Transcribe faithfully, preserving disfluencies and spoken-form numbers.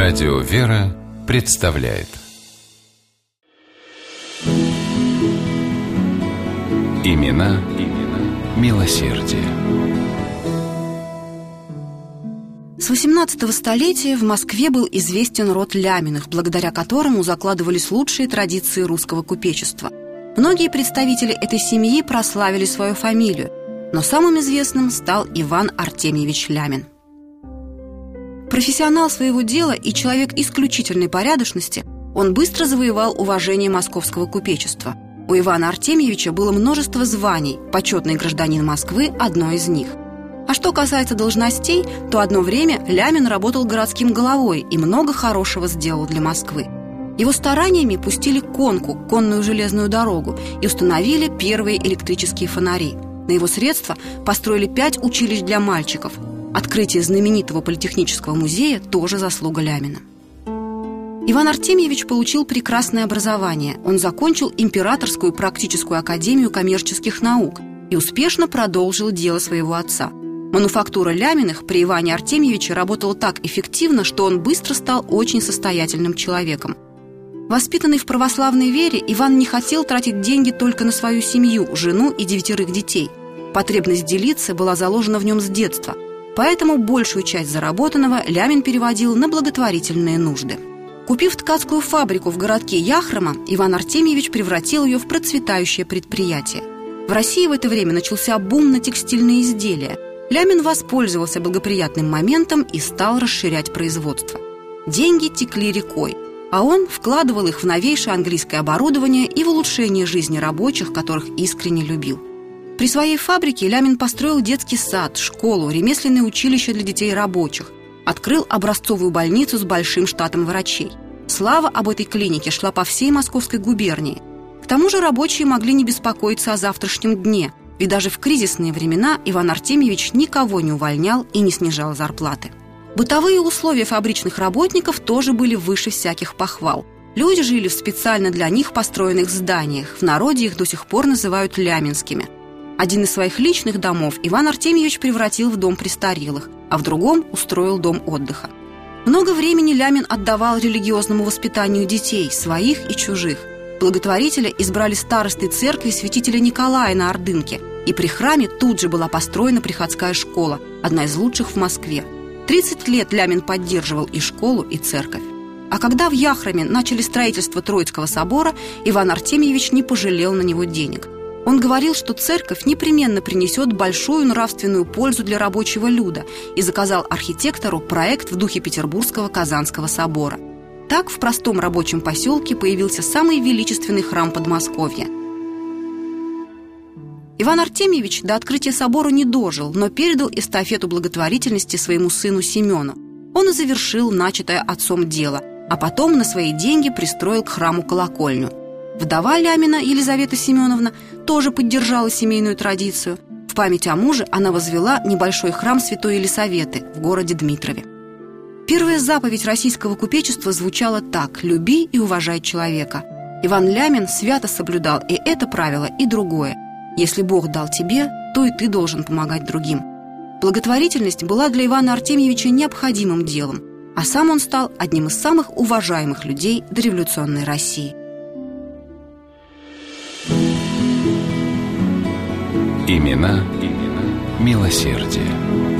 Радио «Вера» представляет Имена, имена милосердия. С восемнадцатого столетия в Москве был известен род Ляминых, благодаря которому закладывались лучшие традиции русского купечества. Многие представители этой семьи прославили свою фамилию, но самым известным стал Иван Артемьевич Лямин. Профессионал своего дела и человек исключительной порядочности, он быстро завоевал уважение московского купечества. У Ивана Артемьевича было множество званий, почетный гражданин Москвы – одно из них. А что касается должностей, то одно время Лямин работал городским головой и много хорошего сделал для Москвы. Его стараниями пустили конку, конную железную дорогу, и установили первые электрические фонари. На его средства построили пять училищ для мальчиков. Открытие знаменитого политехнического музея тоже заслуга Лямина. Иван Артемьевич получил прекрасное образование. Он закончил Императорскую практическую академию коммерческих наук и успешно продолжил дело своего отца. Мануфактура Ляминых при Иване Артемьевиче работала так эффективно, что он быстро стал очень состоятельным человеком. Воспитанный в православной вере, Иван не хотел тратить деньги только на свою семью, жену и девятерых детей. Потребность делиться была заложена в нем с детства, поэтому большую часть заработанного Лямин переводил на благотворительные нужды. Купив ткацкую фабрику в городке Яхрома, Иван Артемьевич превратил ее в процветающее предприятие. В России в это время начался бум на текстильные изделия. Лямин воспользовался благоприятным моментом и стал расширять производство. Деньги текли рекой, а он вкладывал их в новейшее английское оборудование и в улучшение жизни рабочих, которых искренне любил. При своей фабрике Лямин построил детский сад, школу, ремесленное училище для детей рабочих, открыл образцовую больницу с большим штатом врачей. Слава об этой клинике шла по всей Московской губернии. К тому же рабочие могли не беспокоиться о завтрашнем дне, ведь даже в кризисные времена Иван Артемьевич никого не увольнял и не снижал зарплаты. Бытовые условия фабричных работников тоже были выше всяких похвал. Люди жили в специально для них построенных зданиях, в народе их до сих пор называют ляминскими. Один из своих личных домов Иван Артемьевич превратил в дом престарелых, а в другом устроил дом отдыха. Много времени Лямин отдавал религиозному воспитанию детей, своих и чужих. Благотворителя избрали старостой церкви святителя Николая на Ордынке, и при храме тут же была построена приходская школа, одна из лучших в Москве. тридцать лет Лямин поддерживал и школу, и церковь. А когда в Яхроме начали строительство Троицкого собора, Иван Артемьевич не пожалел на него денег. Он говорил, что церковь непременно принесет большую нравственную пользу для рабочего люда, и заказал архитектору проект в духе Петербургского Казанского собора. Так в простом рабочем поселке появился самый величественный храм Подмосковья. Иван Артемьевич до открытия собора не дожил, но передал эстафету благотворительности своему сыну Семену. Он и завершил начатое отцом дело, а потом на свои деньги пристроил к храму колокольню. Вдова Лямина, Елизавета Семеновна, тоже поддержала семейную традицию. В память о муже она возвела небольшой храм Святой Елисаветы в городе Дмитрове. Первая заповедь российского купечества звучала так: «Люби и уважай человека». Иван Лямин свято соблюдал и это правило, и другое: если Бог дал тебе, то и ты должен помогать другим. Благотворительность была для Ивана Артемьевича необходимым делом, а сам он стал одним из самых уважаемых людей дореволюционной России. Имена, имена милосердия.